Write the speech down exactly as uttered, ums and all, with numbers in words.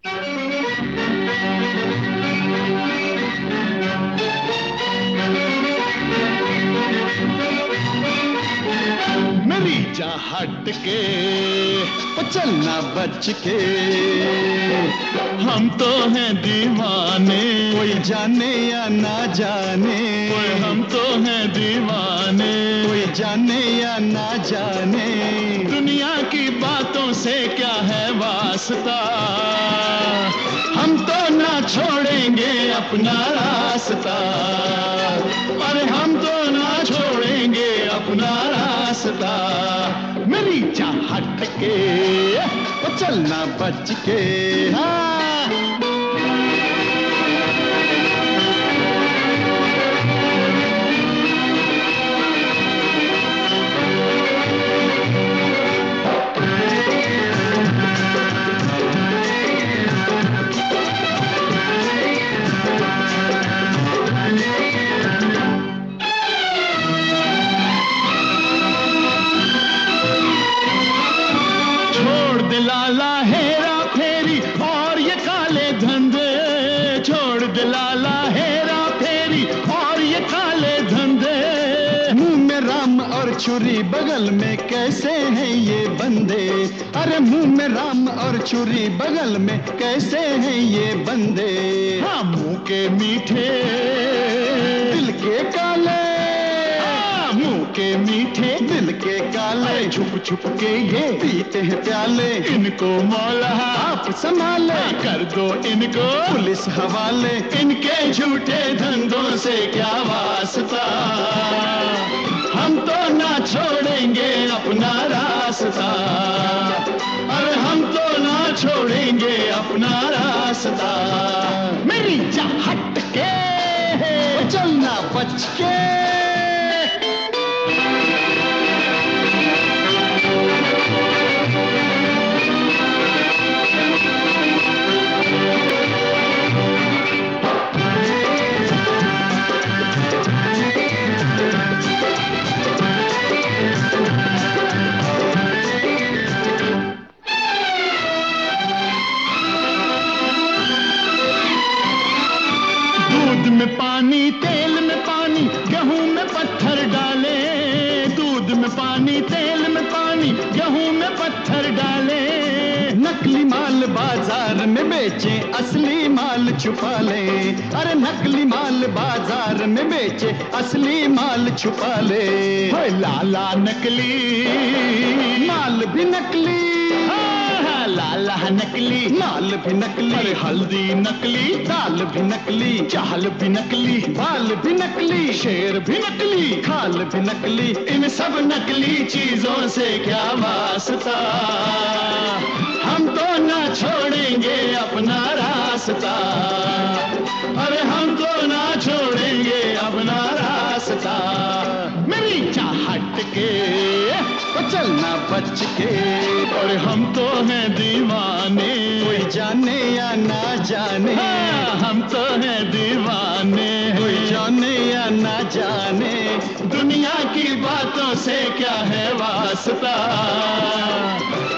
मेरी जा हट के ओ चलना बच के, हम तो हैं दीवाने, कोई जाने या ना जाने, कोई हम तो हैं दीवाने, कोई जाने या ना जाने, दुनिया की बातों से क्या है वास्ता, हम तो ना छोड़ेंगे अपना रास्ता, अरे हम तो ना छोड़ेंगे अपना रास्ता, मेरी चाहत के वो चलना बच के। हाँ लाला हेरा फेरी और ये काले धंधे, छोड़ दे लाला हेरा फेरी और ये काले धंधे, मुंह में राम और छुरी बगल में कैसे हैं ये बंदे, अरे मुंह में राम और छुरी बगल में कैसे हैं ये बंदे, हाँ मुंह के मीठे दिल के काले, मुंह के मीठे दिल के काले, छुप छुप के ये पीते हैं प्याले, इनको मौला आप संभाले, कर दो इनको पुलिस हवाले, इनके झूठे धंधों से क्या वास्ता, हम तो ना छोड़ेंगे अपना रास्ता, अरे हम तो ना छोड़ेंगे अपना रास्ता, मेरी चाहत के चलना बच के। दूध में पानी तेल में पानी गेहूं में पत्थर डाले, दूध में पानी तेल में पानी गेहूं में पत्थर डाले, नकली माल बाजार में बेचे असली माल छुपा ले, अरे नकली माल बाजार में बेचे असली माल छुपा ले, होए लाला नकली माल भी नकली, लाला नकली माल भी नकली, हल्दी नकली दाल भी नकली, चाल भी नकली बाल भी नकली, शेर भी नकली खाल भी नकली, इन सब नकली चीजों से क्या वास्ता, हम तो ना छोड़ेंगे अपना रास्ता, अरे हम तो ना छोड़ेंगे अपना रास्ता, मेरी चाहत के तो चलना बच के, और हम तो हैं दीवाने, कोई जाने या ना जाने, हाँ, हम तो हैं दीवाने, कोई जाने या ना जाने, दुनिया की बातों से क्या है वास्ता।